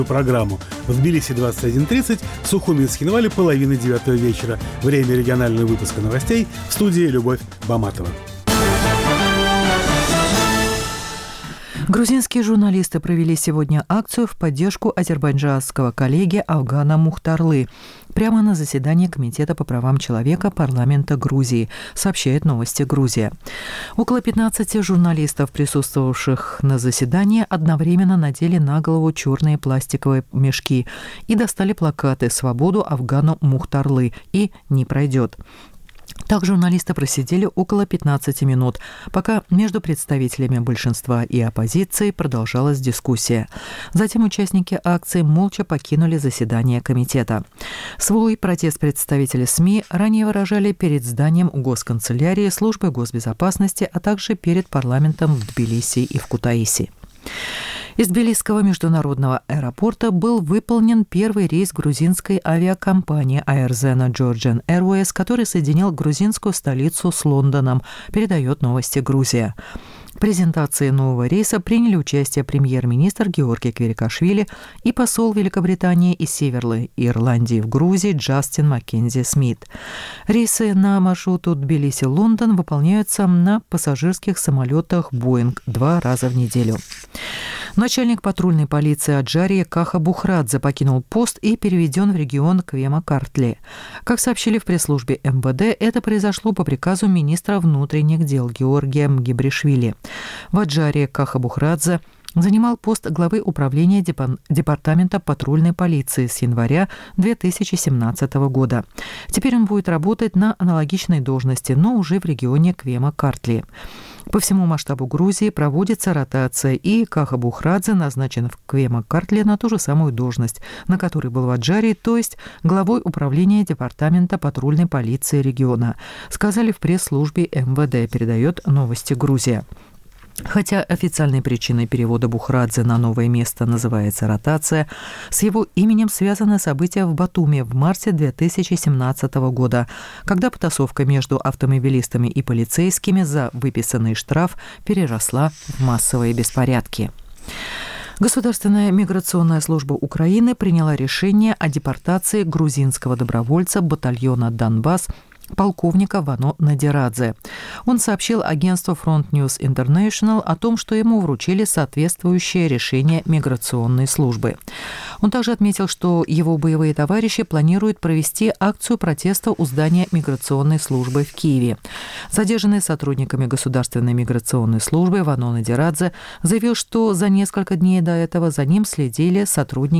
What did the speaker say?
Программу в Тбилиси 21:30, в Сухуми и Цхинвале половина 9 вечера. Время регионального выпуска новостей в студии Любовь Баматова. Грузинские журналисты провели сегодня акцию в поддержку азербайджанского коллеги Авгана Мухтарлы прямо на заседании Комитета по правам человека парламента Грузии, сообщает «Новости Грузия». Около 15 журналистов, присутствовавших на заседании, одновременно надели на голову черные пластиковые мешки и достали плакаты «Свободу Авгану Мухтарлы» и «Не пройдет». Так журналисты просидели около 15 минут, пока между представителями большинства и оппозиции продолжалась дискуссия. Затем участники акции молча покинули заседание комитета. Свой протест представители СМИ ранее выражали перед зданием госканцелярии, службы госбезопасности, а также перед парламентом в Тбилиси и в Кутаиси. Из Тбилисского международного аэропорта был выполнен первый рейс грузинской авиакомпании Airzen Georgian Airways, который соединял грузинскую столицу с Лондоном, передает «Новости Грузия». В презентации нового рейса приняли участие премьер-министр Георгий Квирикашвили и посол Великобритании и Северной Ирландии в Грузии Джастин Маккензи Смит. Рейсы на маршруту Тбилиси-Лондон выполняются на пассажирских самолетах Boeing 2 раза в неделю. Начальник патрульной полиции Аджарии Каха Бухрадзе покинул пост и переведен в регион Квема-Картли. Как сообщили в пресс-службе МВД, это произошло по приказу министра внутренних дел Георгия Мгебришвили. В Аджарии Каха Бухрадзе занимал пост главы управления департамента патрульной полиции с января 2017 года. Теперь он будет работать на аналогичной должности, но уже в регионе Квема-Картли. По всему масштабу Грузии проводится ротация, и Каха Бухрадзе назначен в Квема-Картли на ту же самую должность, на которой был в Аджарии, то есть главой управления департамента патрульной полиции региона, сказали в пресс-службе МВД, передает «Новости Грузия». Хотя официальной причиной перевода Бухрадзе на новое место называется ротация, с его именем связаны события в Батуми в марте 2017 года, когда потасовка между автомобилистами и полицейскими за выписанный штраф переросла в массовые беспорядки. Государственная миграционная служба Украины приняла решение о депортации грузинского добровольца батальона «Донбасс» полковника Вано Надирадзе. Он сообщил агентству Front News International о том, что ему вручили соответствующее решение миграционной службы. Он также отметил, что его боевые товарищи планируют провести акцию протеста у здания миграционной службы в Киеве. Задержанный сотрудниками Государственной миграционной службы Вано Надирадзе заявил, что за несколько дней до этого за ним следили сотрудники